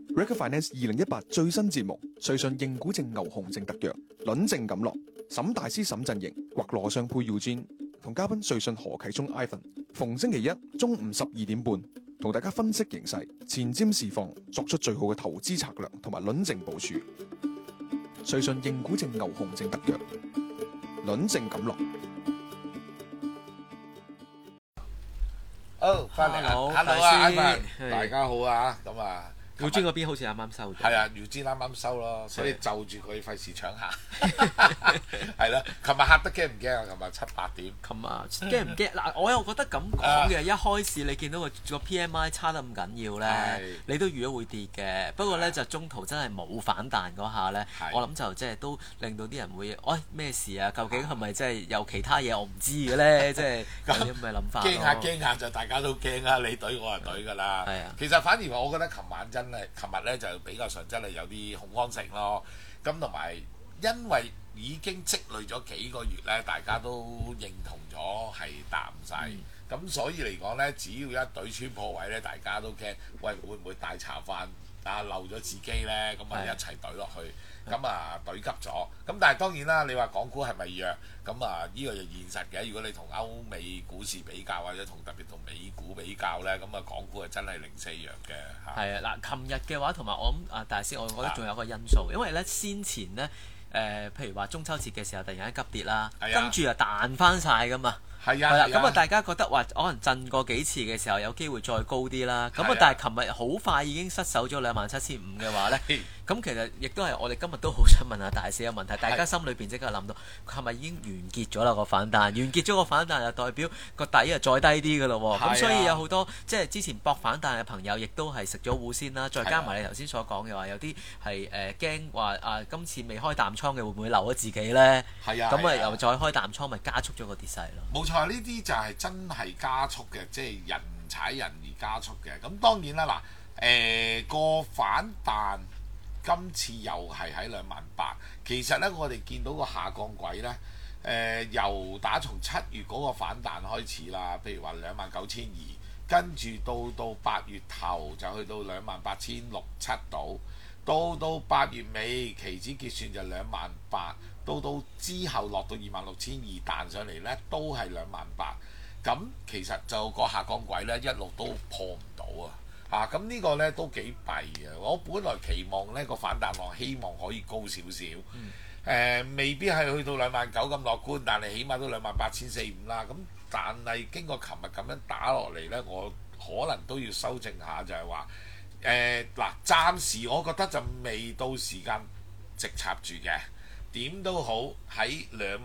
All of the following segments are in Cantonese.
Rega Finance 2018最新節目，瑞信認股證牛熊證特約，輪證錦落，沈大師沈陣營或羅尚佩 Eugene 同嘉賓瑞信何啟聰 Ivan， 逢星期一中午12點半，同大家分析形勢、前瞻市況，作出最好嘅投資策略同埋輪證部署。瑞信認股證牛熊證特約，輪證錦落。 好，翻嚟 ，Hello， 啊 Ivan，大家好啊，咁啊。 Eugene嗰邊好似啱啱收咗， 係啊，Eugene啱啱收咯，所以就住佢費事搶客，係啦。琴日嚇得驚唔驚啊？琴日7、8點。 琴日驚唔驚？嗱，我又覺得咁講嘅，一開始你見到個 PMI 差得咁緊要咧，你都預咗會跌嘅。不過咧就中途真係冇反彈嗰下咧，我諗就即係都令到啲人會，喂咩事啊？究竟係咪即係有其他嘢我唔知嘅咧？即係有啲咁嘅諗法。 驚下就大家都驚啊！你隊我係隊㗎啦。係啊。其實反而我覺得琴日咧就比較上真係有啲恐慌性咯，咁同埋因為已經積累咗幾個月咧，大家都認同咗係淡勢，咁所以嚟講咧，只要一隊穿破位咧，大家都驚，喂會唔會大茶飯啊漏咗自己咧？咁啊一齊隊落去，咁啊隊急咗，咁但係當然啦，你話港股係咪弱？咁啊呢個就現實嘅。如果你同歐美股市比較，或者特別同美股比較咧，咁啊港股係真係零四弱嘅嚇。 係啊，嗱，琴日嘅話同埋我諗大師，我覺得仲有個因素，因為咧先前咧譬如話中秋節嘅時候突然間急跌啦，跟住又彈翻晒噶嘛。 係啊， 咁啊大家覺得話可能震過幾次嘅時候有機會再高啲啦，咁啊但係琴日好快已經失守咗27,500嘅話咧，咁其實亦都係我哋今日都好想問下大師嘅問題，大家心裏邊即刻諗到係咪已經完結咗啦個反彈？完結咗個反彈就代表個底啊再低啲㗎咯喎，咁所以有好多即係之前搏反彈嘅朋友，亦都係食咗糊先啦，再加埋你頭先所講嘅話，有啲係驚話今次未開淡倉嘅會唔會留咗自己咧？咁啊又再開淡倉，咪加速咗個跌勢咯。 冇錯，呢啲就係真係加速嘅，即係人踩人而加速嘅。咁當然啦，嗱個反彈今次又係喺28000。其實呢，我哋見到個下降軌呢，由打從7月嗰個反彈開始啦，譬如話29200，跟住到8月頭就去到28600、7度，到8月尾期指結算就28000。到之後落到26200彈上嚟呢，都係28000。咁其實就個下降軌呢，一路都破唔到啊！咁呢個呢，都幾弊嘅。我本來期望呢個反彈浪希望可以高少少，未必係去到29000咁樂觀，但係起碼都28400啦。咁但係經過琴日咁樣打落嚟呢，我可能都要修正下，就係話嗱，暫時我覺得就未到時間直插住嘅。點都好喺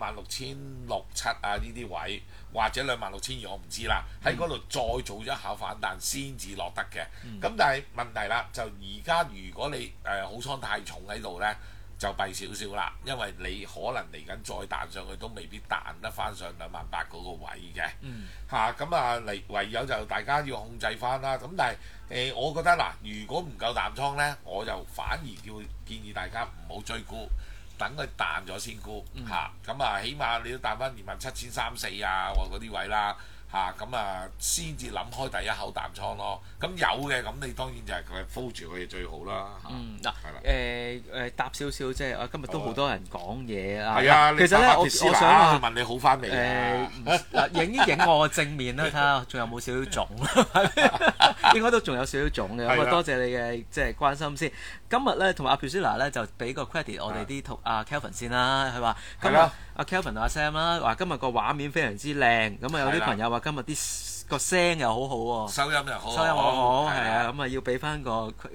26600、7啊呢啲位，或者26200我唔知啦，喺嗰度再做一下反彈先至落得嘅。咁但係問題啦，就而家如果你好倉太重喺度呢，就弊少少啦，因為你可能嚟緊再彈上去都未必彈得翻上28000嗰個位嘅。咁啊唯有就大家要控制翻啦。咁但係我覺得嗱，如果唔夠淡倉呢，我就反而建議大家唔好追沽。等佢彈咗先沽咁啊起碼你都彈翻27300、4啊嗰啲位啦咁啊先至諗開第一口淡倉咯。咁有嘅咁你當然就係佢 hold 住佢最好啦。 答少少即係今日都好多人講嘢啊。 係啊， 其實咧我想話問你好翻未影我正面啦，睇下仲有冇少少腫，應該都仲有少少腫嘅。咁啊多謝你嘅即係關心先。今日咧同埋阿 Priscilla 咧就俾個 credit 我哋啲Kelvin 先啦，佢話今日阿 Kelvin 同阿 Sam 啦，話今日個畫面非常之靚，咁啊有啲朋友話今日啲個聲又好好喎， 收音又好， 收音好好，係啊，咁啊要俾翻個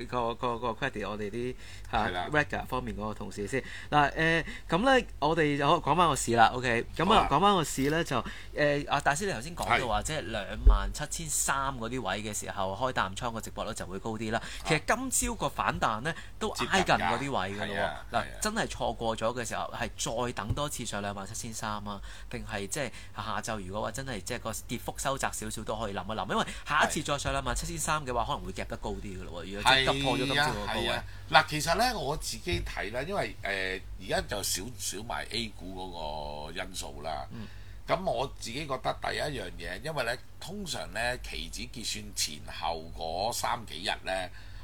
credit 我哋啲Rega 方面嗰個同事先。嗱咁咧我哋就講翻個市啦 ，OK， 咁啊講翻個市咧就阿大師你頭先講到話即係27300嗰啲位嘅時候開淡倉個值博率就會高啲啦。其實今朝個反彈咧都挨近嗰啲位㗎咯喎。嗱真係錯過咗嘅時候係再等多次上27300啊，定係即係下晝如果話真係即係個跌幅收窄少少都可以諗一諗，因為下一次再上27300嘅話可能會夾得高啲㗎咯喎。如果即係急破咗今朝個高位。 嗱，其實咧我自己睇啦，因為而家就少埋 A 股嗰個因素啦。咁我自己覺得第一樣嘢，因為咧通常咧期指結算前後嗰3幾日咧，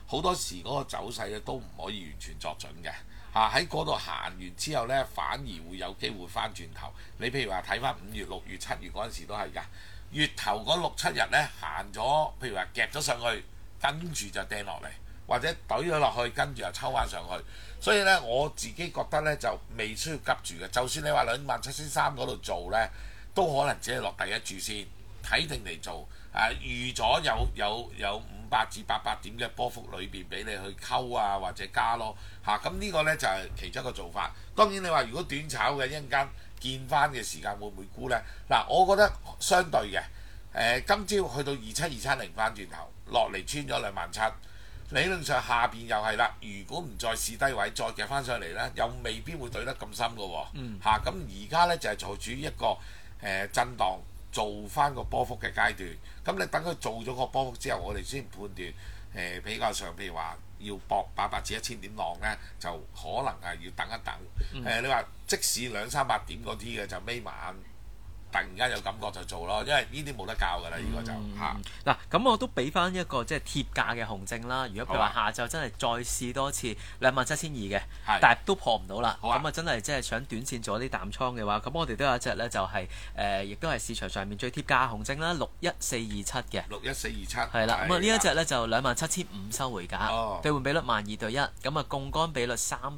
好多時嗰個走勢咧都唔可以完全作準嘅。喺嗰度行完之後呢，反而會有機會翻轉頭。你譬如話睇翻5月、6月、7月嗰陣時都係㗎，月頭嗰6、7日呢，行咗，譬如話夾咗上去，跟住就掟落嚟，或者懟咗落去，跟住又抽翻上去。所以呢，我自己覺得呢，就未需要急住嘅。就算你話27300嗰度做呢，都可能只係落第一注先，睇定嚟做。預咗有500至800點嘅波幅裏邊俾你去溝啊，或者加咯咁呢個呢，就係其中一個做法。當然你話如果短炒嘅一陣間見翻嘅時間會唔會沽呢？我覺得相對嘅今朝去到27270翻轉頭落嚟穿咗27000，理論上下邊又係啦。如果唔再試低位，再夾翻上嚟呢，又未必會對得咁深嘅喎。咁而家呢，就係做住一個震盪，做翻個波幅嘅階段。咁你等佢做咗個波幅之後，我哋先判斷比較上，譬如話要搏800至1000點浪呢，就可能係要等一等。你話即使200-300點嗰啲嘅就尾晚突然間有感覺就做咯，因為呢啲冇得教㗎啦，呢個就嗱，咁我都俾翻一個即係貼價嘅紅證啦。如果譬如話下晝真係再試多次27200嘅，但係都破唔到啦，咁真係即係想短線做啲淡倉嘅話，咁我哋都有一隻呢，就係亦都係市場上面最貼價紅證啦，61427嘅。 61427 係啦，咁呢一隻呢，就27500收回價，兌換比率12:1，咁槓桿比率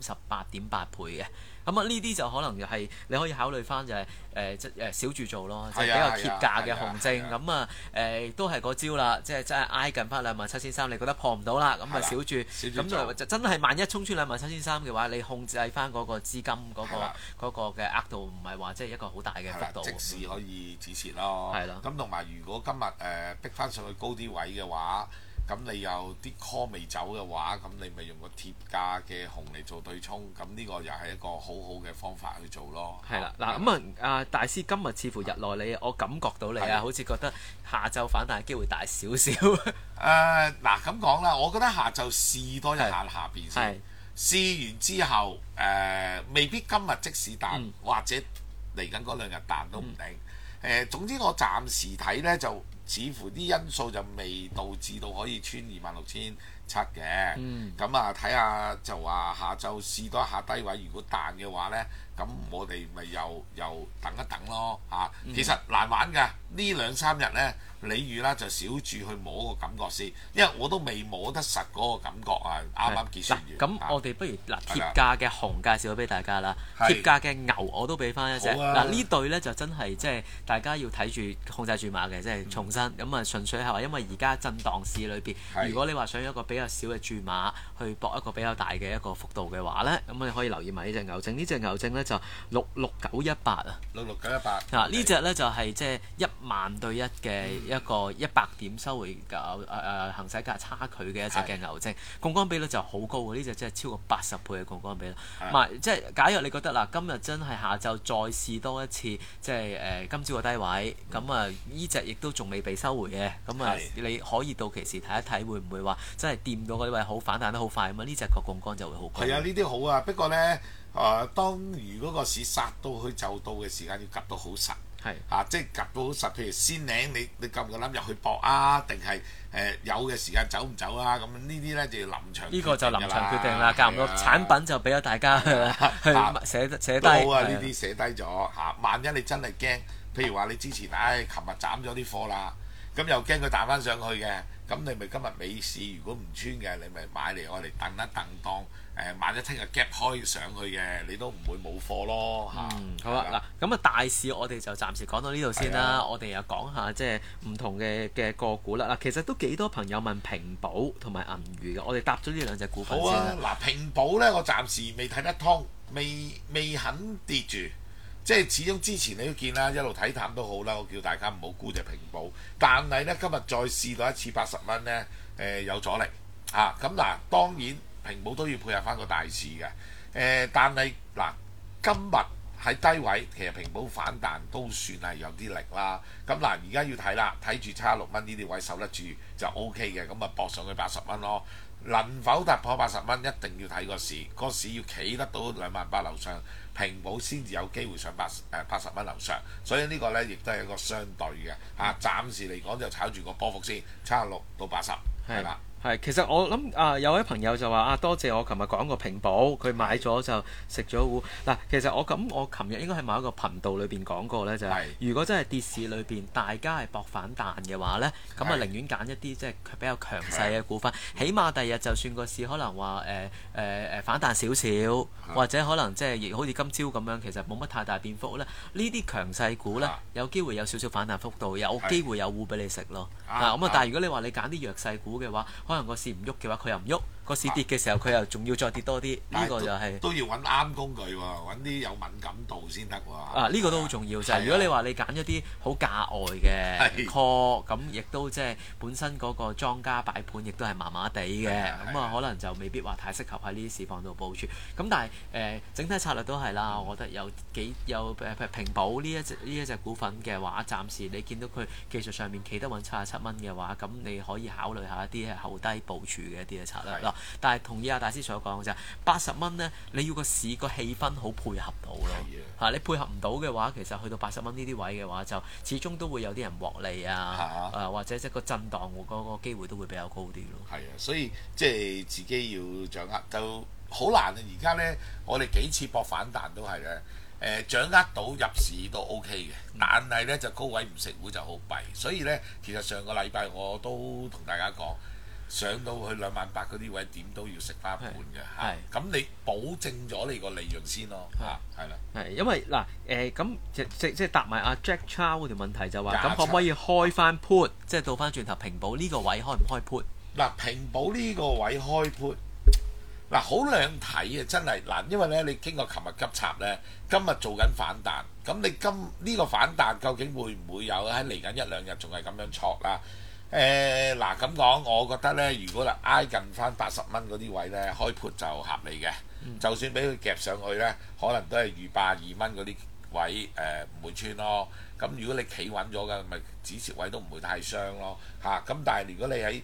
38.8倍嘅。咁呢啲就可能係你可以考慮翻就係小注做咯，即係比較貼價嘅紅證。咁都係嗰招啦，即係真係挨近翻27300，你覺得破唔到啦，咁小注，咁就真係萬一衝穿27300嘅話，你控制翻嗰個資金嗰個嘅額度，唔係話即係一個好大嘅幅度， 即時可以止蝕咯。 係啦。 咁同埋如果今日逼翻上去高啲位嘅話，咁你又啲 call 未走嘅話，咁你咪用個貼價嘅紅嚟做對沖，咁呢個又係一個好好嘅方法去做咯。 係啦，嗱咁大師今日似乎日內我感覺到你好似覺得下晝反彈機會大少少。 咁講啦，我覺得下晝試多一下下邊先，試完之後未必今日即時彈，或者嚟緊嗰2日彈都唔定。總之我暫時睇呢，就似乎啲因素就未導致到可以穿26700嘅。咁睇下就話下晝試多一下低位，如果彈嘅話呢，咁我哋咪又等一等咯其實難玩㗎，呢2-3日呢，你預啦就小注去摸個感覺先，因為我都未摸得實嗰個感覺啱啱結算完。 咁我哋不如貼價嘅紅介紹咗俾大家啦，貼價嘅牛我都俾翻一隻。呢對呢，就真係即係大家要睇住控制住碼嘅，即係重新咁純粹係話，因為而家震盪市裏邊，如果你話想一個比較少嘅注碼去搏一個比較大嘅一個幅度嘅話呢，咁你可以留意埋呢隻牛證。呢隻牛證呢，就66918啊 ，66918 呢隻呢，就係即係10000對1嘅一個100點收回行使價差距嘅一隻嘅牛證，槓桿比率就好高喎，呢隻真係超過80倍嘅槓桿比率。即係假如你覺得今日真係下晝再試多一次，即係今朝個低位，咁呢隻亦都仲未被收回嘅，咁你可以到期時睇一睇，會唔會話真係掂到嗰啲位好反彈得好快咁呢隻個槓桿就會好高。 係啊，呢啲好啊，不過呢，當如果個市殺到去就到嘅時間，要夾到好實。即係夾到好實。譬如先領你夠唔夠膽入去搏啊？定係有嘅時間走唔走啊？咁呢啲呢，就要臨場。 呢個就臨場決定啦，夾唔到產品就俾咗大家去寫低。 都好啊，呢啲寫低咗萬一你真係驚，譬如話你之前琴日斬咗啲貨啦，咁又驚佢彈翻上去嘅，咁你咪今日尾市如果唔穿嘅，你咪買嚟我哋等一等當。萬一聽日 gap 開上去嘅，你都唔會冇貨咯好啦，咁大市我哋就暫時講到呢度先啦。我哋又講下即係唔同嘅個股啦。其實都幾多朋友問平保同埋銀娛嘅，我哋答咗呢2隻股份先啦。 平保呢，我暫時未睇得通，未肯跌住。即係始終之前你都見啦，一路睇淡都好啦。我叫大家唔好沽隻平保，但係呢，今日再試到一次80蚊呢，有阻力咁當然。平保都要配合翻個大市嘅，但係今日喺低位，其實平保反彈都算係有啲力啦。咁而家要睇啦，睇住76蚊呢啲位守得住就 O K 嘅，咁搏上去80蚊咯。能否突破80蚊，一定要睇個市，個市要企得到28000樓上，平保先至有機會上80蚊樓上。所以呢個呢，亦都係一個相對嘅暫時嚟講就炒住個波幅先，76到80係啦。 係，其實我諗有位朋友就話多謝我琴日講個平保，佢買咗就食咗糊。嗱，其實我琴日應該喺某一個頻道裏邊講過呢，就係如果真係跌市裏邊大家係搏反彈嘅話呢，咁啊寧願揀一啲即係比較強勢嘅股份，起碼第日就算個市可能話反彈少少，或者可能即係好似今朝咁樣，其實冇乜太大變幅呢，呢啲強勢股呢，有機會有少少反彈幅度，有機會有糊俾你食咯。但係如果你話你揀啲弱勢股嘅話，可能個市唔喐嘅話，佢又唔喐；個市跌嘅時候，佢又仲要再跌多啲。呢個就係都要揾啱工具喎，揾啲有敏感度先得喎。 呢個都好重要，就係如果你話你揀一啲好價外嘅 call，咁亦都即係本身嗰個莊家擺盤亦都係麻麻地嘅，咁啊可能就未必話太適合喺呢啲市況度部署。咁但係整體策略都係啦，我覺得有平保呢一隻股份嘅話，暫時你見到佢技術上面企得穩77蚊嘅話，咁你可以考慮下一啲係後低部署嘅一啲嘅策略咯。但係同意阿大師所講嘅就係80蚊呢，你要個市個氣氛好配合到咯。你配合唔到嘅話，其實去到80蚊呢啲位嘅話，就始終都會有啲人獲利或者即係個震盪嗰個機會都會比較高啲咯。 係啊，所以即係自己要掌握就好難啊！而家呢，我哋幾次搏反彈都係咧。掌握到入市都 OK 嘅，但係呢就高位唔食糊就好弊，所以呢，其實上個禮拜我都同大家講，上到去28000嗰啲位點都要食翻一半嘅嚇，咁你保證咗你個利潤先咯嚇，係啦。 係因為咁即係答埋阿 Jack Chow 嗰條問題就話，咁可唔可以開翻 put， 即係倒翻轉頭平保呢個位開唔開 put？ 嗱，平保呢個位開 put。嗱，好兩睇啊！真係嗱，因為咧你經過琴日急插咧，今日做緊反彈，咁你呢個反彈究竟會唔會有喺嚟緊1-2日仲係咁樣挫啦？嗱咁講，我覺得咧，如果挨近翻80蚊嗰啲位咧，開 put 就合理嘅。就算俾佢夾上去咧，可能都係預82蚊嗰啲位唔會穿咯。咁如果你企穩咗嘅，咪止蝕位都唔會太傷咯嚇。咁但係如果你喺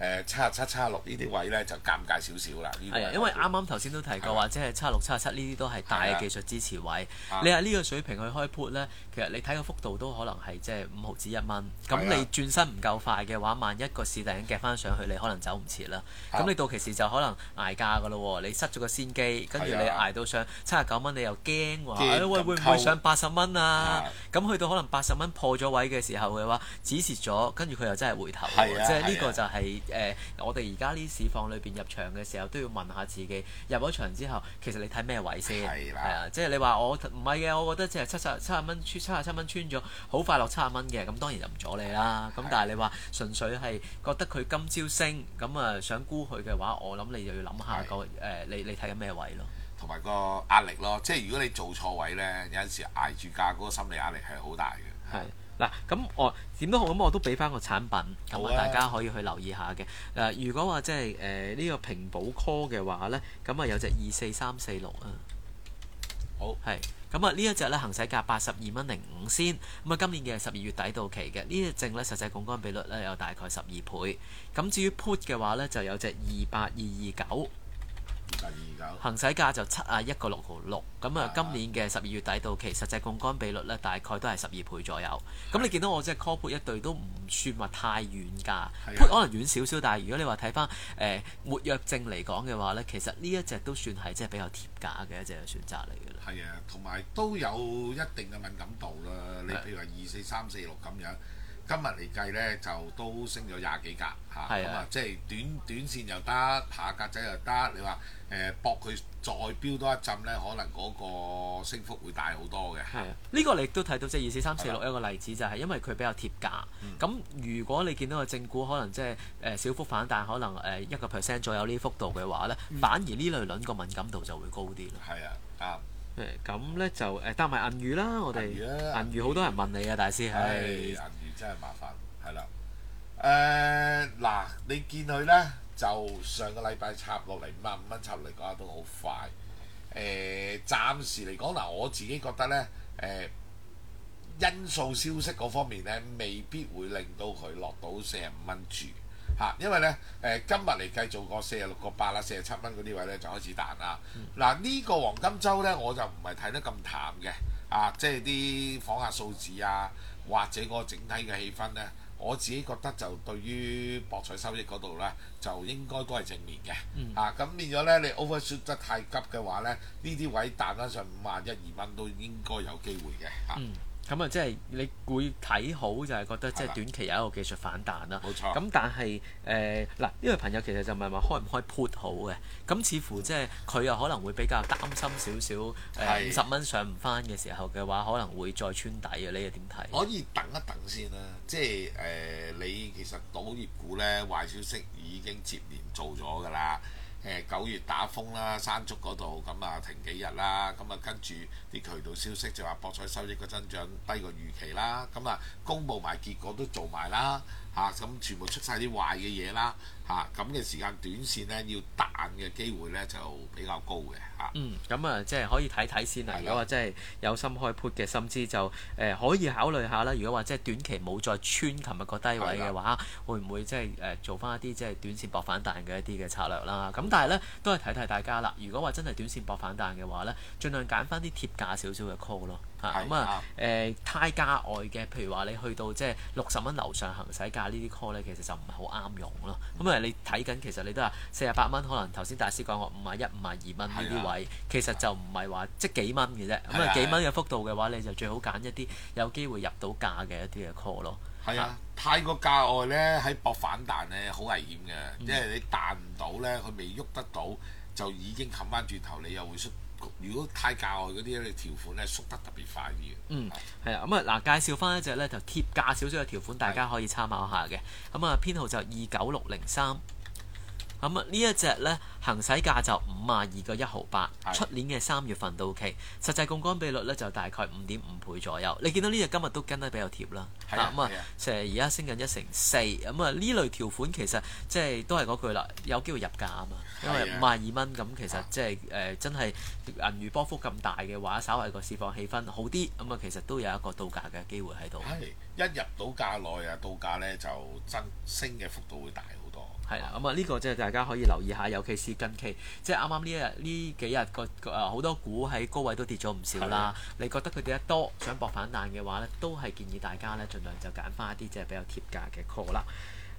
77、76呢啲位咧就尷尬少少啦。 係啊，因為啱啱頭先都提過話，即係76、77呢啲都係大嘅技術支持位。你喺呢個水平去開 put 咧，其實你睇個幅度都可能係即係5毫子1蚊。咁你轉身唔夠快嘅話，萬一個市突然夾翻上去，你可能走唔切啦。咁你到期時就可能捱價㗎咯喎，你失咗個先機，跟住你捱到上79蚊，你又驚話，喂會唔會上80蚊啊？咁去到可能80蚊破咗位嘅時候嘅話，止蝕咗，跟住佢又真係回頭。即係呢個就係。我哋而家呢市況裏邊入場嘅時候都要問下自己，入咗場之後，其實你睇咩位先？係啊，即係你話我唔係嘅，我覺得即係77蚊77蚊穿咗，好快落70蚊嘅，咁當然就唔阻你啦。咁但係你話純粹係覺得佢今朝升，咁想沽佢嘅話，我諗你就要諗下你睇緊咩位咯， 同埋個壓力咯。即係如果你做錯位呢，有陣時捱住價嗰個心理壓力係好大嘅。 係。嗱，咁我點都好，咁我都俾翻個產品，咁大家可以去留意下嘅。如果話即係呢個平保 call 嘅話呢，咁有隻24346啊。 好。係。 咁呢一隻呢，行使價82蚊05先，咁今年嘅12月底到期嘅。呢隻證呢，實際槓桿比率呢，有大概12倍。咁至於 put 嘅話呢，就有隻28229。行使價就71個6毫6，咁今年嘅12月底到期，實際槓桿比率呢，大概都係12倍左右。咁你見到我即係 call put 一對都唔算話太遠㗎，put 可能遠少少，但係如果你話睇翻活躍證嚟講嘅話呢，其實呢一隻都算係即係比較貼價嘅一隻選擇嚟㗎啦。 係啊，同埋都有一定嘅敏感度啦。你譬如話24346咁樣。今日嚟計咧就都升咗20幾格嚇，咁啊即係短線又得，下格仔又得。你話搏佢再飆多一陣咧，可能嗰個升幅會大好多嘅。係啊， 呢個你亦都睇到即係24346一個例子，就係因為佢比較貼價。咁如果你見到個正股可能即係小幅反彈，可能1% 左右呢幅度嘅話咧，反而呢類輪個敏感度就會高啲咯。 係啊，啱。 咁咧就搭埋銀娛啦，我哋銀娛好多人問你啊，大師係。 銀娛真係麻煩，係啦。嗱，你見佢咧就上個禮拜插落嚟55蚊插落嚟講都好快。暫時嚟講嗱，我自己覺得咧因素消息嗰方面咧，未必會令到佢落到45蚊住。因為咧今日嚟計做個46個8啦，47蚊嗰啲位咧就開始彈啦。嗱呢個黃金週咧我就唔係睇得咁淡嘅，即係啲訪客數字啊，或者個整體嘅氣氛咧， 我自己覺得就對於博彩收益嗰度呢，就應該都係正面嘅。咁變咗呢，你 overshoot 得太急嘅話呢，呢啲位彈翻上51、52蚊都應該有機會嘅咁啊，即係你會睇好就係覺得即係短期有一個技術反彈啦。 冇錯。 咁但係嗱，呢位朋友其實就唔係話開唔開 put 好嘅，咁似乎即係佢又可能會比較擔心少少50蚊上唔翻嘅時候嘅話，可能會再穿底啊！你又點睇？ 可以等一等先啦，即係你其實賭業股呢，壞消息已經接連做咗㗎啦。9月打風啦，山竹嗰度咁啊停幾日啦，咁啊跟住啲渠道消息就話博彩收益個增長低過預期啦，咁啊公佈埋結果都做埋啦，咁全部出晒啲壞嘅嘢啦，咁嘅時間短線呢，要彈嘅機會呢就比較高嘅咁啊即係可以睇睇先啦。如果話真係有心開 put 嘅，甚至就可以考慮下啦。如果話即係短期冇再穿琴日個低位嘅話，會唔會即係做翻一啲即係短線搏反彈嘅一啲嘅策略啦？咁但係呢，都係提大家啦。如果話真係短線搏反彈嘅話呢，盡量揀翻啲貼價少少嘅 call 咯。太價外嘅，譬如話你去到即係60蚊樓上行使價呢啲 call 呢，其實就唔係好啱用咯。咁你睇緊其實你都話48蚊，可能頭先大師講過51、52蚊呢啲位，其實就唔係話即幾蚊嘅啫。咁幾蚊嘅幅度嘅話，你就最好揀一啲有機會入到價嘅一啲嘅 call 咯。 太過價外呢，喺搏反彈呢，好危險嘅，因為你彈唔到呢，佢未喐得到就已經冚翻轉頭，你又會縮。如果太價外嗰啲咧，條款咧縮得特別快啲嘅。 咁啊介紹翻一隻咧就貼價少少嘅條款，大家可以參考下嘅。咁啊編號就29603。咁呢一隻呢，行使價就52個1毫8，出年嘅3月份到期，實際槓桿比率呢就大概5.5倍左右。你見到呢隻今日都跟得比較貼啦，而家升緊1成4，咁啊呢類條款其實即係都係嗰句啦，有機會入價啊嘛，因為52蚊咁其實即係真係銀娛波幅咁大嘅話，稍為個市況氣氛好啲，咁啊其實都有一個到價嘅機會喺度。 一入到價內到價呢就升嘅幅度會大好多。 咁啊呢個即係大家可以留意下，尤其是近期即係啱啱呢幾日好多股喺高位都跌咗唔少啦。你覺得佢跌得多，想搏反彈嘅話呢，都係建議大家呢盡量就揀翻一啲即係比較貼價嘅 call 啦。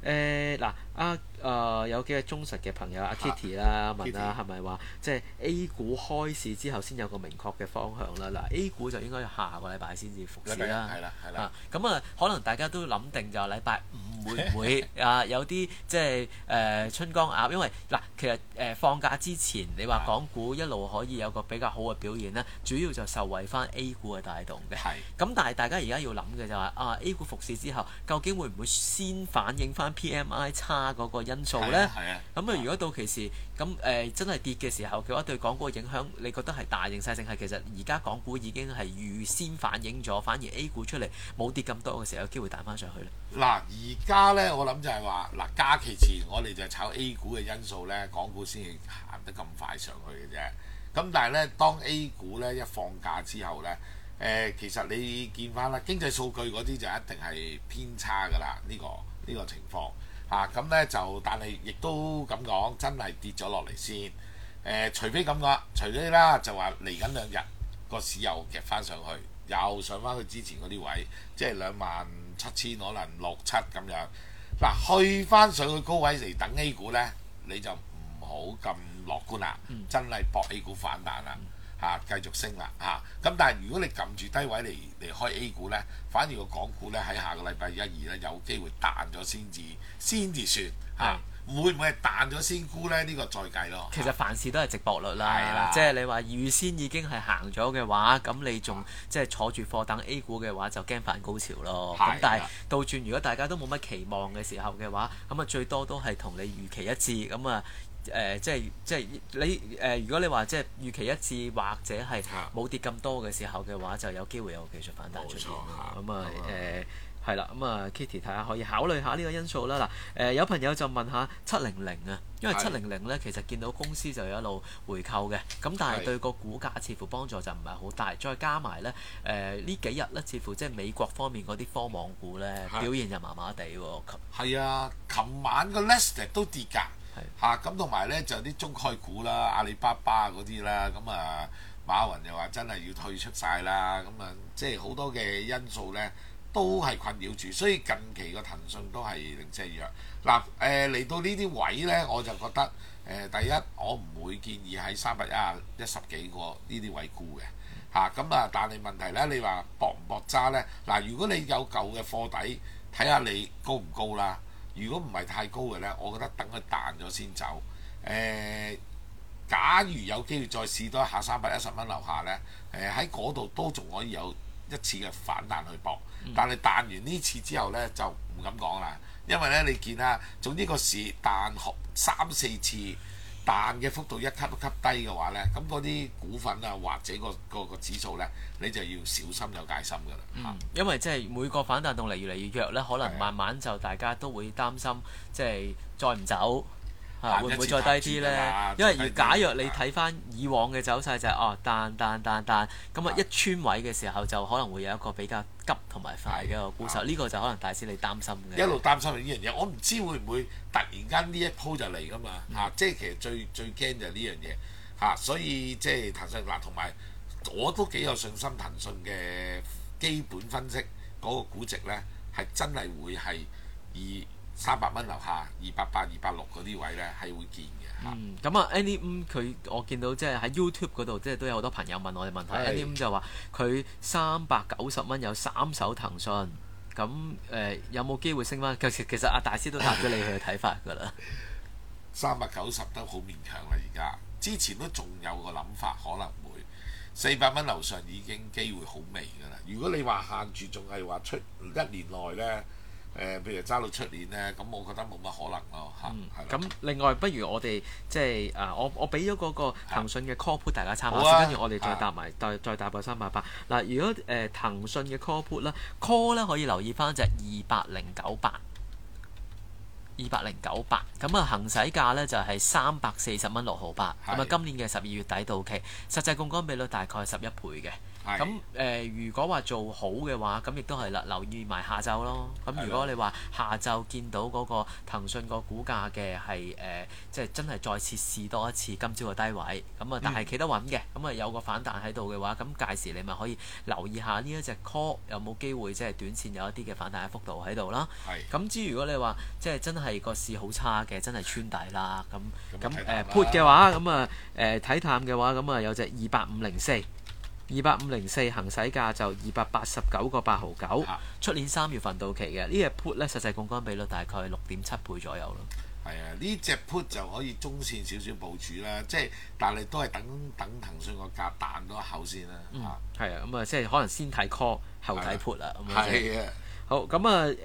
有幾個忠實嘅朋友阿 Kitty 啦問啦，係咪話即係 A 股開市之後先有個明確嘅方向啦？嗱 A 股就應該下個禮拜先至復市啦。咁可能大家都諗定就禮拜5會唔會有啲即係春江鴨？因為其實放假之前你話港股一路可以有個比較好嘅表現呢，主要就受惠翻 A 股嘅帶動嘅。咁但係大家而家要諗嘅就係A 股復市之後，究竟會唔會先反映翻 PMI 差嗰個因素呢？咁如果到期時咁真係跌嘅時候嘅話，對港股嘅影響，你覺得係大定細？定係其實而家港股已經係預先反映咗，反而 A 股出嚟冇跌咁多嘅時候，有機會彈翻上去呢？ 而家呢，我諗就係話假期前我哋就係炒 A 股嘅因素呢，港股先行得咁快上去嘅啫。咁但係呢，當 A 股呢一放假之後呢，其實你見翻啦，經濟數據嗰啲就一定係偏差㗎啦，呢個情況。咁呢就，但係亦都咁講，真係跌咗落嚟先。除非咁講，除非啦，就話嚟緊2日個市又夾翻上去，又上翻去之前嗰啲位，即係27,000可能6、7咁樣。去翻上去高位嚟等 A 股呢，你就唔好咁樂觀啦。真係搏 A 股反彈啦。繼續升啦咁但係如果你撳住低位嚟開 A 股呢，反而個港股呢喺下個禮拜1、2呢有機會彈咗先至算會唔會係彈咗先沽呢？呢個再計咯。 其實凡事都係值博率啦，即係你話預先已經係行咗嘅話，咁你仲即係坐住貨等 A 股嘅話，就驚反高潮咯。咁但係倒轉，如果大家都冇乜期望嘅時候嘅話，咁最多都係同你預期一致咁即係你如果你話即係預期一致或者係冇跌咁多嘅時候嘅話，就有機會有個技術反彈出現。係啦，Kitty 睇下可以考慮下呢個因素啦。有朋友就問下700啊，因為700呢其實見到公司就一路回購嘅，咁但係對個股價似乎幫助就唔係好大。再加埋呢幾日呢，似乎即係美國方面嗰啲科網股呢表現就麻麻地喎。 係啊，琴晚個 Nasdaq 都跌㗎。咁同埋呢，就啲中概股啦、阿里巴巴嗰啲啦，咁馬雲又話真係要退出晒啦，咁即係好多嘅因素呢， 都係困擾住，所以近期個騰訊都係零舍弱。嗱嚟到呢啲位呢，我就覺得第一我唔會建議喺310幾個呢啲位沽嘅嚇。咁但係問題呢，你話搏唔搏揸呢？嗱，如果你有舊嘅貨底，睇下你高唔高啦。如果唔係太高嘅呢，我覺得等佢彈咗先走。假如有機會再試多一下310蚊樓下呢，喺嗰度都仲可以有一次嘅反彈去搏。但係彈完呢次之後呢，就唔敢講啦，因為呢，你見啦，總之個市彈3-4次彈嘅幅度一級一級低嘅話呢，咁嗰啲股份啊或者個指數呢，你就要小心有戒心㗎啦。 因為即係每個反彈動力越嚟越弱呢，可能慢慢就大家都會擔心，即係再唔走。會唔會再低啲呢？因為假若你睇翻以往嘅走勢就係彈，咁一穿位嘅時候就可能會有一個比較急同埋快嘅一個沽售，呢個就可能大師你擔心嘅。 一路擔心呢樣嘢，我唔知會唔會突然間呢一鋪就嚟㗎嘛即係其實最驚就係呢樣嘢所以即係騰訊同埋我都幾有信心騰訊嘅基本分析嗰個估值呢，係真係會係300蚊樓下280、260嗰啲位呢係會見嘅咁Andy 佢我見到即係喺 YouTube 嗰度，即係都有好多朋友問我哋問題。Andy 就話佢390蚊有3手騰訊，咁有冇機會升翻？其實阿大師都答咗你佢嘅睇法㗎啦。 390都好勉強啦，而家之前都仲有個諗法，可能會400蚊樓上已經機會好微㗎啦。如果你話限住仲係話出1年內呢。譬如揸到出年呢，咁我覺得冇乜可能咯咁另外，不如我哋即係我俾咗嗰個騰訊嘅 call put 大家參考，跟住我哋再答埋再答個388。嗱，如果騰訊嘅 call put 啦 call 咧可以留意翻就係28098，咁行使價呢就係340蚊6毫8，咁今年嘅12月底到期，實際槓桿比率大概11倍嘅。咁如果話做好嘅話，咁亦都係啦，留意埋下晝咯。咁如果你話下晝見到嗰個騰訊個股價嘅係即係真係再次試多一次今朝嘅低位，咁但係企得穩嘅，咁有個反彈喺度嘅話，咁屆時你咪可以留意下呢一隻 call 有冇機會即係短線有一啲嘅反彈嘅幅度喺度啦。咁至於如果你話即係真係個市好差嘅，真係穿底啦，咁put 嘅話，咁睇淡嘅話，咁有隻28504行使價就289個8毫9，出年3月份到期嘅呢隻 put 咧，實際槓桿比率大概6.7倍左右咯。 係啊，呢隻 put 就可以中線少少部署啦，即係但係都係等騰訊個價彈多一口先啦。 係啊，咁即係可能先睇 call 後睇 put 啦。 係啊。 好咁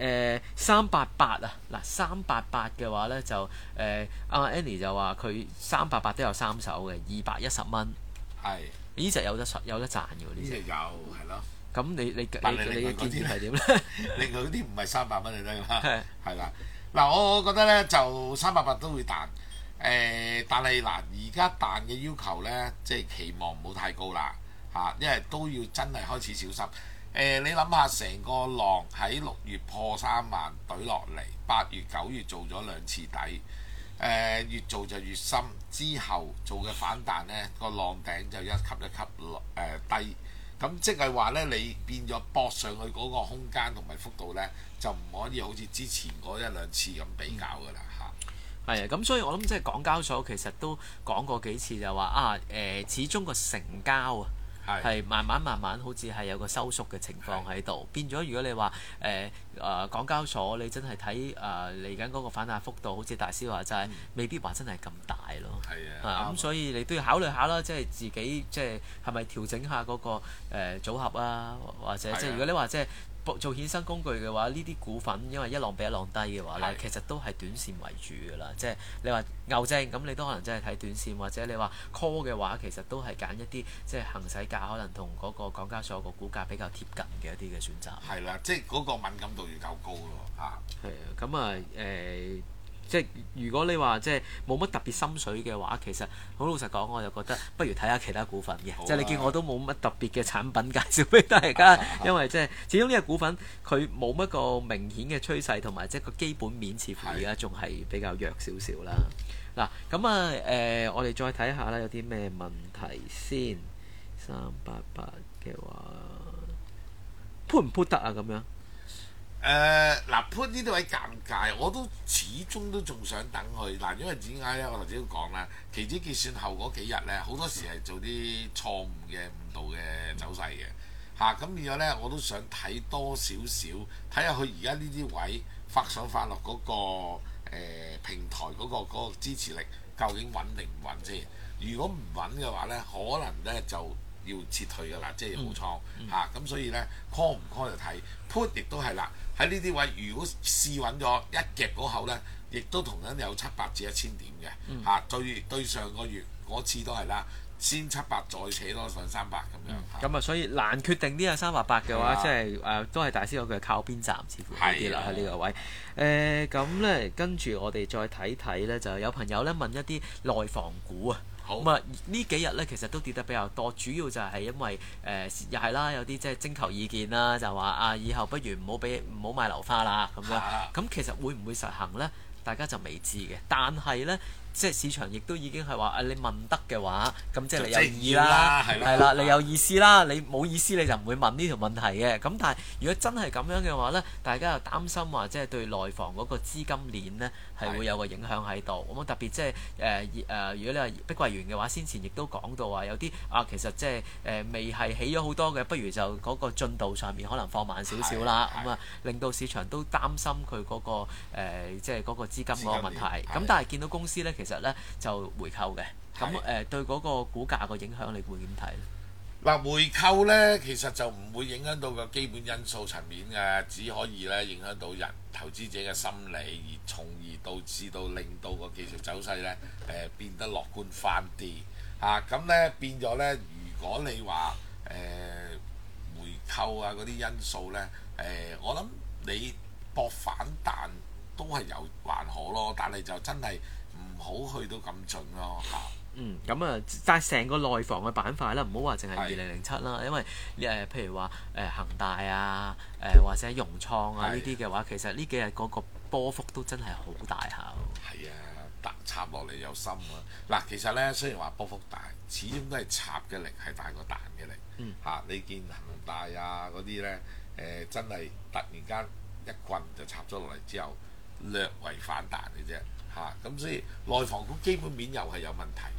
388啊，嗱388嘅話咧就阿 Annie 就話佢388都有3手嘅210蚊。 係。 呢隻有得賺嘅喎，呢隻有係咯。 咁你嘅建議係點咧？ 另外嗰啲唔係300蚊就得㗎啦。係啦。嗱，我覺得咧就388都會彈。但係嗱，而家彈嘅要求咧，即係期望唔好太高啦因為都要真係開始小心。你諗下成個浪喺6月破3萬懟落嚟，8月9月做咗2次底。越做就越深，之後做嘅反彈呢個浪頂就一級一級低，咁即係話呢，你變咗搏上去嗰個空間同埋幅度呢，就唔可以好似之前嗰1-2次咁比較㗎啦係啊，咁所以我諗即係港交所其實都講過幾次就話始終個成交係慢慢好似係有個收縮嘅情況喺度，變咗如果你話港交所你真係睇嚟緊嗰個反彈幅度，好似大師話齋，未必話真係咁大咯。咁所以你都要考慮下啦，即係自己即係係咪調整下嗰個組合啊，或者即係如果你話即係做衍生工具嘅話，呢啲股份因為一浪比一浪低嘅話咧，其實都係短線為主㗎啦。即係你話牛證咁，你都可能真係睇短線，或者你話 call 嘅話，其實都係揀一啲即係行使價可能同嗰個港交所個股價比較貼近嘅一啲嘅選擇。 係啦，即係嗰個敏感度要夠高咯係啊，咁即係如果你話即係冇乜特別心水嘅話，其實好老實講，我就覺得不如睇下其他股份嘅。即係你見我都冇乜特別嘅產品介紹俾大家，因為即係始終呢個股份佢冇乜個明顯嘅趨勢，同埋即係個基本面似乎而家仲係比較弱少少啦。嗱，咁我哋再睇下啦，有啲咩問題先？388嘅話，put 唔 put 得啊？咁樣嗱 put 呢啲位尷尬，我都始終都仲想等佢嗱，因為點解咧？我頭先都講啦，期指結算後嗰幾日咧，好多時係做啲錯誤嘅誤導嘅走勢嘅嚇，咁變咗咧，我都想睇多少少，睇下佢而家呢啲位發上發落嗰個平台嗰個支持力究竟穩定唔穩先？如果唔穩嘅話咧，可能咧就要撤退㗎啦，即係好倉嚇，咁所以咧 call 唔 call 就睇 put 亦都係啦。喺呢啲位，如果試穩咗一夾嗰口咧，亦都同樣有700至1000點嘅嚇。對上個月嗰次都係啦，先700再扯多上300咁樣。 咁所以難決定啲啊388嘅話，即係都係大師嗰句靠邊站，似乎呢啲啦喺呢個位。咁咧跟住我哋再睇睇咧，就有朋友咧問一啲內房股啊。咁呢幾日咧其實都跌得比較多，主要就係因為又係啦，有啲即係徵求意見啦，就話以後不如唔好買樓花啦咁樣。咁其實會唔會實行咧？大家就未知嘅，但係咧。即係市場亦都已經係話你問得嘅話，咁即係你有意啦，係啦，你有意思啦，你冇意思你就唔會問呢條問題嘅。咁但係如果真係咁樣嘅話咧，大家又擔心話即係對內房嗰個資金鏈咧係會有個影響喺度。咁特別即係如果你話碧桂園嘅話，先前亦都講到話有啲其實即係未係起咗好多嘅，不如就嗰個進度上面可能放慢少少啦。咁令到市場都擔心佢嗰個即係嗰個資金嗰個問題。咁但係見到公司咧。其實咧就回購嘅，咁對嗰個股價個影響，你會點睇咧？ 嗱，回購咧其實就唔會影響到個基本因素層面嘅，只可以咧影響到投資者嘅心理，而從而導致到令到個技術走勢咧變得樂觀翻啲嚇。咁咧變咗咧，如果你話回購啊嗰啲因素咧，我諗你搏反彈都係有還可咯，但係就真係。唔好去到咁盡咯嚇。 咁但係成個內房嘅板塊啦，唔好話淨係2007啦，因為譬如話恒大啊，或者融創啊呢啲嘅話，其實呢幾日嗰個波幅都真係好大下。 係啊，插落嚟有心啊！嗱，其實咧雖然話波幅大，始終都係插嘅力係大過彈嘅力。你見恒大啊嗰啲咧，真係突然間一棍就插咗落嚟之後，略為反彈嘅啫。咁所以內房股基本面又係有問題。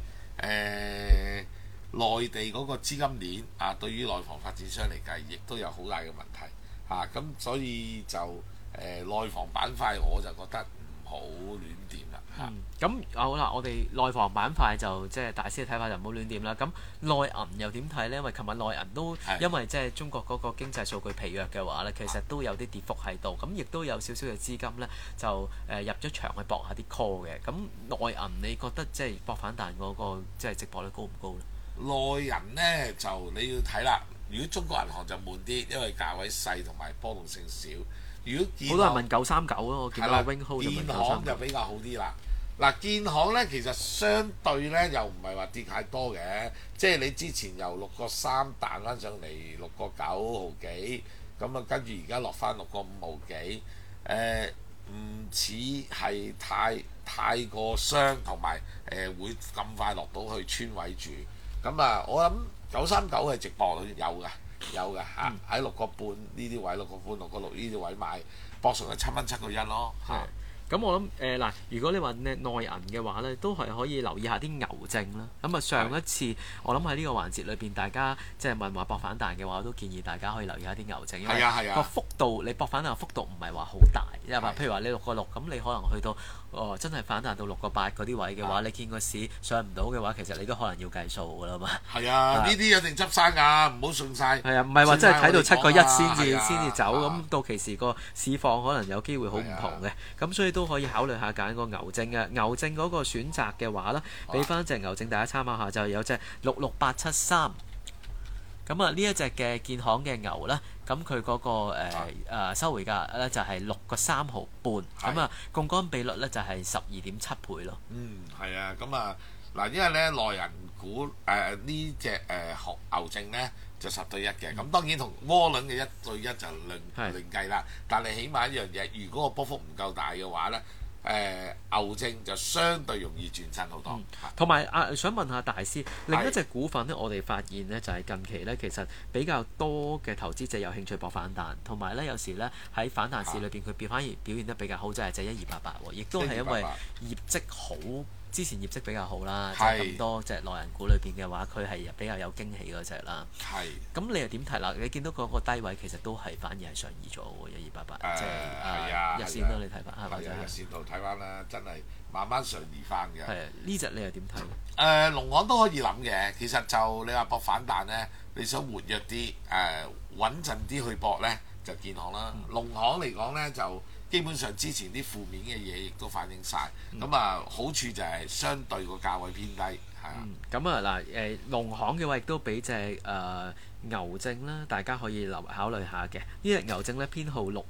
內地嗰個資金鏈對於內房發展商嚟計，亦都有好大嘅問題。咁所以就內房板塊我就覺得唔好亂掂啦。 咁好啦，我哋內房板塊就即係大師嘅睇法就唔好亂掂啦。咁內銀又點睇呢？因為琴日內銀都因為即係中國嗰個經濟數據疲弱嘅話呢，其實都有啲跌幅喺度。咁亦都有少少嘅資金呢，就入咗場去搏下啲 call 嘅。咁內銀你覺得即係搏反彈嗰個即係值博率高唔高呢？ 內銀呢，就你要睇啦。如果中國銀行就悶啲，因為價位細同埋波動性少。如果好多人問939咯，我見到 Wing Ho 就問939。 建行就比較好啲啦。嗱，建行咧其實相對咧又唔係話跌太多嘅，即係你之前由6個3彈翻上嚟6個9毫幾，咁啊跟住而家落翻6個5毫幾，唔似係太過傷，同埋會咁快落到去穿位住。咁啊，我諗939係直播有嘅嚇，喺6個半呢啲位，6個半6個6呢啲位買，博上係7蚊7個1咯嚇。 咁我諗嗱，如果你話內銀嘅話咧，都係可以留意下啲牛證啦。咁上一次我諗喺呢個環節裏邊，大家即係問話搏反彈嘅話，我都建議大家可以留意下啲牛證，因為個幅度你搏反彈嘅幅度唔係話好大，因為譬如話你6個6，咁你可能去到真係反彈到6個8嗰啲位嘅話，你見個市上唔到嘅話，其實你都可能要計數㗎啦嘛。係啊，呢啲一定執生㗎，唔好信晒。 係啊，唔係話真係睇到7個1先至走，咁到期時個市況可能有機會好唔同嘅，咁所以都可以考慮下揀個牛證嘅。牛證嗰個選擇嘅話咧，俾翻隻牛證大家參考下，就有隻66873。咁呢一隻嘅建行嘅牛咧，咁佢嗰個收回價咧就係6個3毫半，咁槓桿比率咧就係12.7倍咯。 係啊，咁嗱，因為咧內銀股呢隻牛證咧就10對1嘅，咁當然同窩輪嘅1對1就另計啦。但係起碼一樣嘢，如果個波幅唔夠大嘅話咧， 牛證就相對容易轉身好多。 同埋想問下大師，另一隻股份呢，我哋發現呢，就係近期呢，其實比較多嘅投資者有興趣搏反彈，同埋呢，有時呢，喺反彈市裏邊佢反而表現得比較好，就係隻1288喎，亦都係因為業績好。之前業績比較好啦，即係咁多隻內銀股裏邊嘅話，佢係比較有驚喜嗰隻啦。 係。 咁你又點睇啦？你見到嗰個低位其實都係反而係上移咗喎，1288，即係日線啦，你睇翻係咪？ 日線圖睇翻啦，真係慢慢上移翻嘅。 係呢隻你又點睇？ 農行都可以諗嘅，其實就你話搏反彈咧，你想活躍啲穩陣啲去搏咧，就建行啦。農行嚟講咧就。基本上之前啲負面嘅嘢亦都反映晒，咁好處就係相對個價位偏低，係啊。 咁農行嘅話亦都俾隻牛證啦，大家可以考慮下嘅。呢隻牛證咧編號62488，62488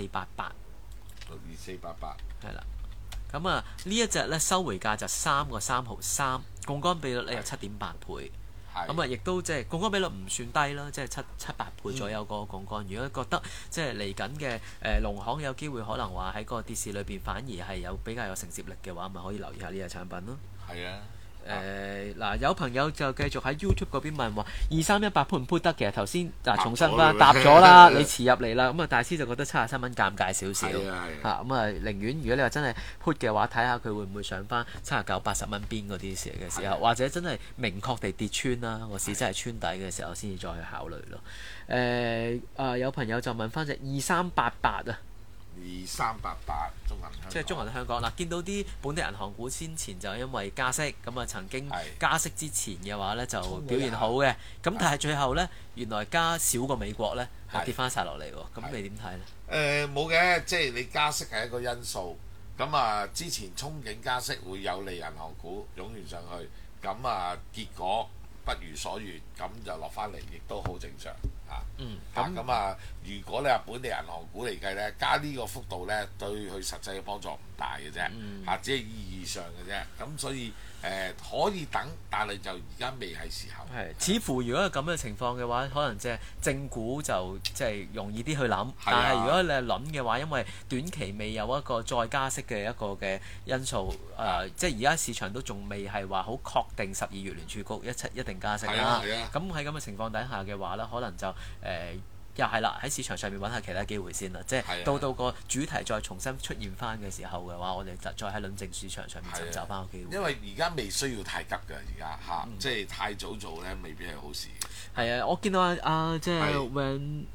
係啦。咁呢一隻咧收回價就3個3毫3，槓桿比率咧有7.8倍。咁亦都即係槓桿比率唔算低啦，即係7-8倍左右個槓桿。如果覺得即係嚟緊嘅農行有機會可能話喺個跌市裏邊反而係比較有承接力嘅話，咪可以留意下呢隻產品咯。 係啊。 有朋友就繼續喺 YouTube 嗰邊問話2318 put 唔 put 得嘅？頭先重新翻答咗啦，你遲入嚟啦，咁大師就覺得73蚊尷尬少少嚇，寧願如果你話真係 put 嘅話，睇下佢會唔會上翻79、80蚊邊嗰啲時嘅時候，或者真係明確地跌穿啦，個市真係穿底嘅時候，先至再去考慮咯。有朋友就問翻隻2388啊。 2388中銀香港， 即係中銀香港嗱，見到啲本地銀行股先前就因為加息，咁曾經加息之前嘅話呢就表現好嘅，咁但係最後呢，原來加少過美國呢，係跌翻晒落嚟喎，咁你點睇呢？ 冇嘅，即係你加息係一個因素，咁之前憧憬加息會有利銀行股湧完上去，咁結果不如所願，咁就落翻嚟，亦都好正常嚇。如果你話本地銀行股嚟計咧，加呢個幅度咧，對佢實際嘅幫助唔大嘅啫，只係意義上嘅啫。咁所以可以等，但係就而家未係時候。 似乎如果係咁嘅情況嘅話，可能即係正股就即係容易啲去諗。但係如果你係諗嘅話，因為短期未有一個再加息嘅一個嘅因素，即係而家市場都仲未係話好確定12月聯儲局一定加息啦。咁喺咁嘅情況底下嘅話咧，可能就又係啦，喺市場上面揾下其他機會先啦，即係到個主題再重新出現翻嘅時候嘅話，我哋就再喺輪證市場上面尋找翻個機會。 因為而家未需要太急嘅，而家即係太早做咧，未必係好事。 係啊，我見到即係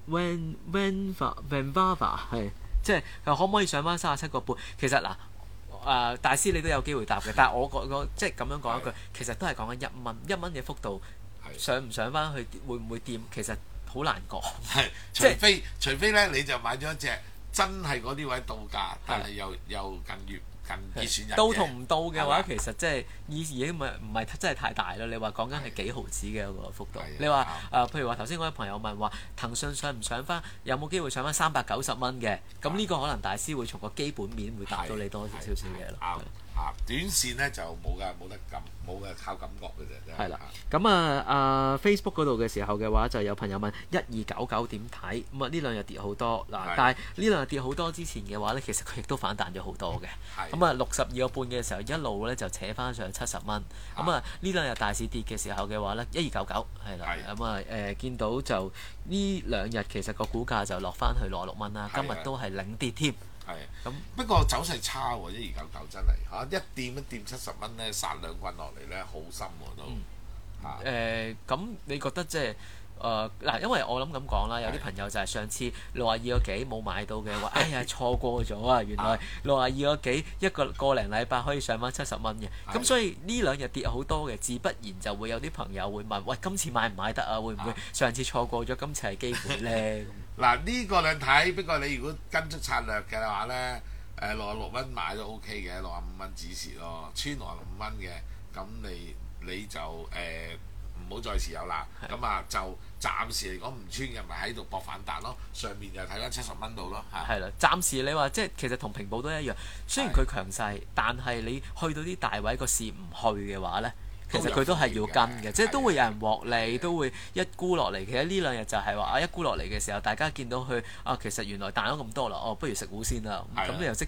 Van Vava 係，即係可唔可以上翻37個半？其實嗱大師你都有機會答嘅，但係我即係咁樣講一句，其實都係講緊1蚊嘅幅度，上唔上翻去，會唔會掂？其實好難講， 除非咧你就買咗一隻真係嗰啲位到價，但係又近結算日到同唔到嘅話，其實即係已經唔係真係太大啦。你話講緊係幾毫子嘅一個幅度。你話譬如話頭先嗰位朋友問話騰訊上唔上翻，有冇機會上翻390蚊嘅？咁呢個可能大師會從個基本面會答到你多少少嘢咯。 短線咧就冇嘅靠感覺嘅啫。 係啦，咁Facebook 嗰度嘅時候嘅話，就有朋友問1299點睇？咁呢兩日跌好多嗱，但係呢兩日跌好多之前嘅話咧，其實佢亦都反彈咗好多嘅。咁62個半嘅時候一路咧就扯翻上70蚊。咁呢兩日大市跌嘅時候嘅話咧，1299係啦。咁見到就呢兩日其實個股價就落翻去66蚊啦，今日都係領跌添。 咁不過走勢差喎，1299真係一掂70蚊咧，殺兩棍落嚟咧，好深喎都。 咁你覺得即係嗱，因為我諗咁講啦，有啲朋友就係上次62個幾冇買到嘅話，哎呀錯過咗啊！原來62個幾一個零禮拜可以上翻70蚊嘅，咁所以呢兩日跌好多嘅，自不然就會有啲朋友會問：喂，今次買唔買得啊？會唔會上次錯過咗，今次係機會咧？ 嗱呢個兩睇，不過你如果跟足策略嘅話咧，66蚊買都 OK 嘅，65蚊止蝕咯，穿65蚊嘅，咁你就唔好再持有啦。咁就暫時嚟講唔穿嘅，咪喺度搏反彈咯。上面就睇翻70蚊度咯。 係啦，暫時你話即係其實同平保都一樣，雖然佢強勢，但係你去到啲大位個市唔去嘅話咧。其實佢都係要跟嘅，即係都會有人獲利，都會一沽落嚟。其實呢兩日就係話一沽落嚟嘅時候，大家見到佢其實原來彈咗咁多啦，不如食糊先啦。咁你又即刻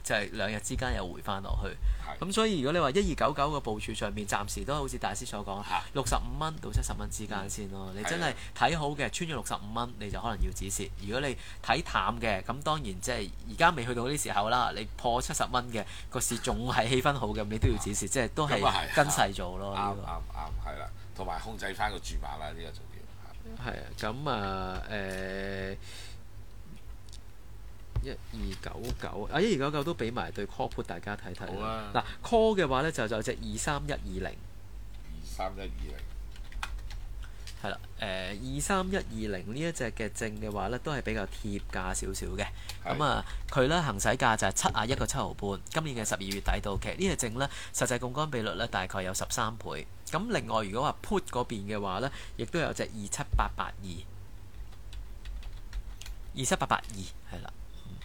就係2日之間又回翻落去。 係咁所以如果你話1299個部署上面，暫時都好似大師所講，65蚊到70蚊之間先咯。你真係睇好嘅，穿咗65蚊你就可能要止蝕。如果你睇淡嘅，咁當然即係而家未去到嗰啲時候啦。你破70蚊嘅個市仲係氣氛好嘅，你都要止蝕，即係都係跟勢做咯。 啱，係啦，同埋控制翻個注碼啦，呢個重要。 係啊，咁啊1299啊，1299都俾埋對 call put 大家睇睇啦。嗱 call 嘅話咧就隻23120。 23120。 係啦，23120呢一隻嘅證嘅話咧，都係比較貼價少少嘅。咁啊，佢咧行使價就係71個7毫半，今年嘅12月底到期。呢隻證咧，實際槓桿比率咧大概有13倍。咁另外如果話 put 嗰邊嘅話咧，亦都有隻27882，27882係啦。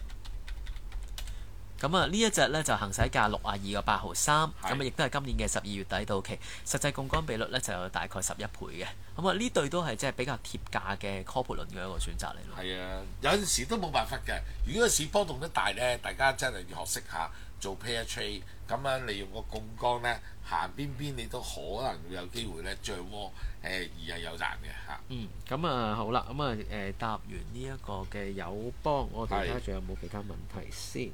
咁啊，呢一隻咧就行使價62個8毫3，咁啊亦都係今年嘅12月底到期，實際槓桿比率咧就有大概11倍嘅。咁啊，呢對都係即係比較貼價嘅 call put 輪嘅一個選擇嚟咯。 係啊，有陣時都冇辦法嘅。如果個市波動得大咧，大家真係要學識下做 pair trade，咁樣利用個槓桿咧行邊你都可能會有機會咧漲窩而係有賺嘅嚇。 咁啊好啦，咁啊答完呢一個嘅友邦，我哋睇下仲有冇其他問題先。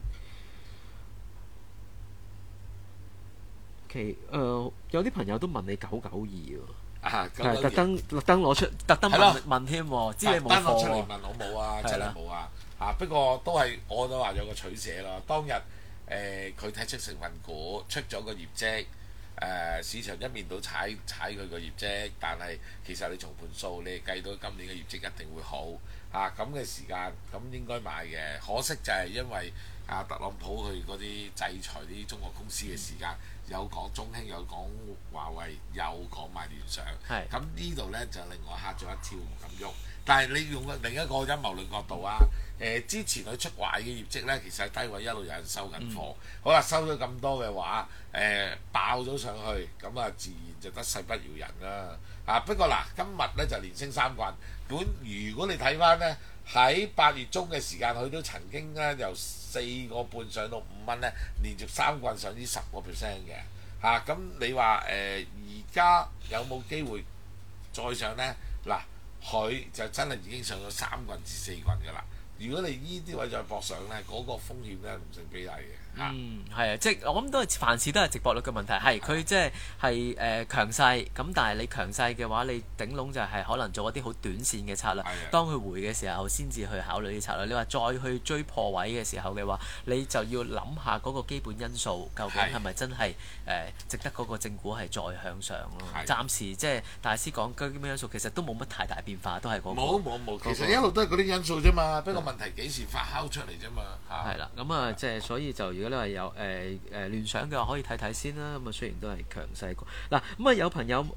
有啲朋友都問你992喎，係特登攞出，特登問添喎，知你冇貨喎。攞出嚟問我冇啊，真係冇啊！不過我都話有個取捨咯。當日佢睇出成分股出咗個業績，市場一面倒踩佢個業績，但係其實你從盤數你計到今年嘅業績一定會好咁嘅時間，咁應該買嘅。可惜就係因為特朗普佢嗰啲制裁啲中國公司嘅時間。有講中興，有講華為，有講埋聯想，咁呢度呢，就令我嚇咗一跳，唔敢喐。但係你用另一個陰謀論角度之前佢出壞嘅業績呢，其實喺低位一路有人收緊貨。好啦，收咗咁多嘅話，爆咗上去，咁啊自然就得勢不饒人啦。不過嗱，今日呢就連升3棍。如果你睇翻呢，喺8月中嘅時間，佢都曾經呢由4個半上到5蚊呢，連續3棍上至10%嘅咁你話而家有冇機會再上呢？嗱，佢就真係已經上咗3棍至4棍㗎啦。如果你依啲位再搏上呢，嗰個風險呢唔成比例嘅。 係啊，即係我諗都係凡事都係值博率嘅問題。係佢即係強勢咁，但係你強勢嘅話，你頂籠就係可能做一啲好短線嘅策略。當佢回嘅時候，先至去考慮啲策略。你話再去追破位嘅時候嘅話，你就要諗下嗰個基本因素究竟係咪真係值得嗰個正股係再向上咯？暫時即係大師講基本因素，其實都冇乜太大變化，都係嗰個。 冇，其實一路都係嗰啲因素啫嘛。不過問題幾時發酵出嚟啫嘛？ 係啦，咁啊，即係所以就如果你話有聯想嘅話，可以睇睇先啦。咁啊，雖然都係強勢股嗱，咁啊有朋友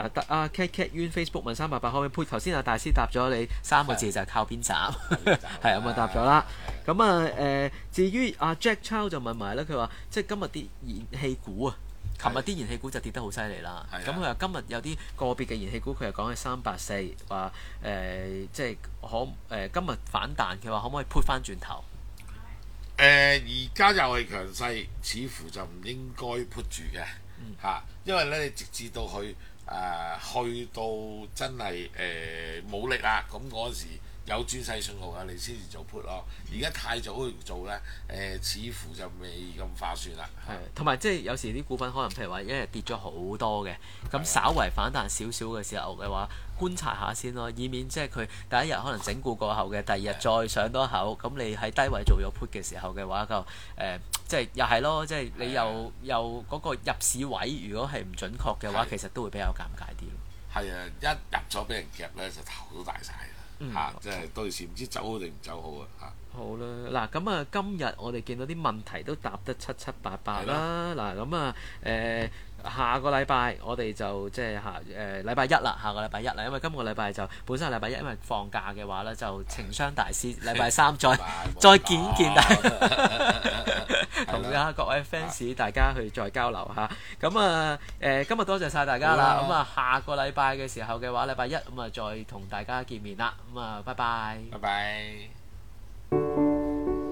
Cat Yuen Facebook 問388可唔可以 put？頭先大師答咗你3個字就係靠邊站，係咁啊答咗啦。咁啊至於Jack Chow 就問埋咧，佢話即係今日啲燃氣股啊，琴日啲燃氣股就跌得好犀利啦。咁佢話今日有啲個別嘅燃氣股，佢又講係384，話即係今日反彈，佢話可唔可以 put 翻轉頭？ 而家又係強勢，似乎就唔應該 put 住嘅因為咧，你直至到去到真係冇力啦，咁嗰陣時有轉勢信號你先至做 put 咯。而家太早去做咧，似乎就未咁划算啦。 同埋即係有時啲股份可能譬如話一日跌咗好多嘅，咁稍為反彈少少嘅時候嘅話，觀察下先咯，以免即係佢第一日可能整固過後嘅，第二日再上多口，咁你喺低位做咗 put 嘅時候嘅話，就即係又係咯，即係你又嗰個入市位，如果係唔準確嘅話，其實都會比較尷尬啲咯。 係啊，一入咗俾人夾咧，就頭都大晒啦即係到時唔知走好定唔走好好啦，嗱咁啊，今日我哋見到啲問題都答得七七八八啦。嗱咁啊，下個禮拜我哋就即係禮拜一啦，下個禮拜一啦，因為今個禮拜就本身係禮拜一，因為放假嘅話咧，就情商大師禮拜三再見大家，同各位 fans 大家去再交流下。咁啊今日多謝晒大家啦。咁啊下個禮拜嘅時候嘅話，禮拜一咁啊再同大家見面啦。咁啊拜拜。 拜拜。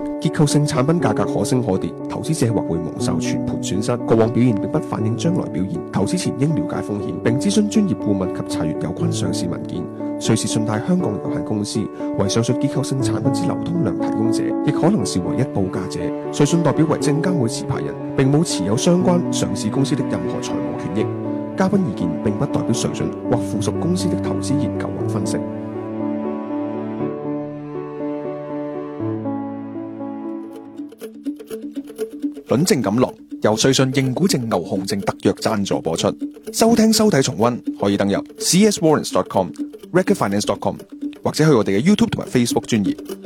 結構性產品價格可升可跌，投資者或會蒙受全盤損失。過往表現並不反映將來表現，投資前應了解風險，並諮詢專業顧問及查閱有關上市文件。瑞士信貸香港有限公司為上述結構性產品之流通量提供者，亦可能是唯一報價者。瑞信代表為證監會持牌人，並冇持有相關上市公司的任何財務權益。嘉賓意見並不代表瑞信或附屬公司的投資研究或分析。輪正錦囊由瑞信認股證牛熊證特約贊助播出。收聽收睇重溫可以登入 cswarrants.com、recordfinance.com 或者去我哋嘅 YouTube 同埋 Facebook 專頁。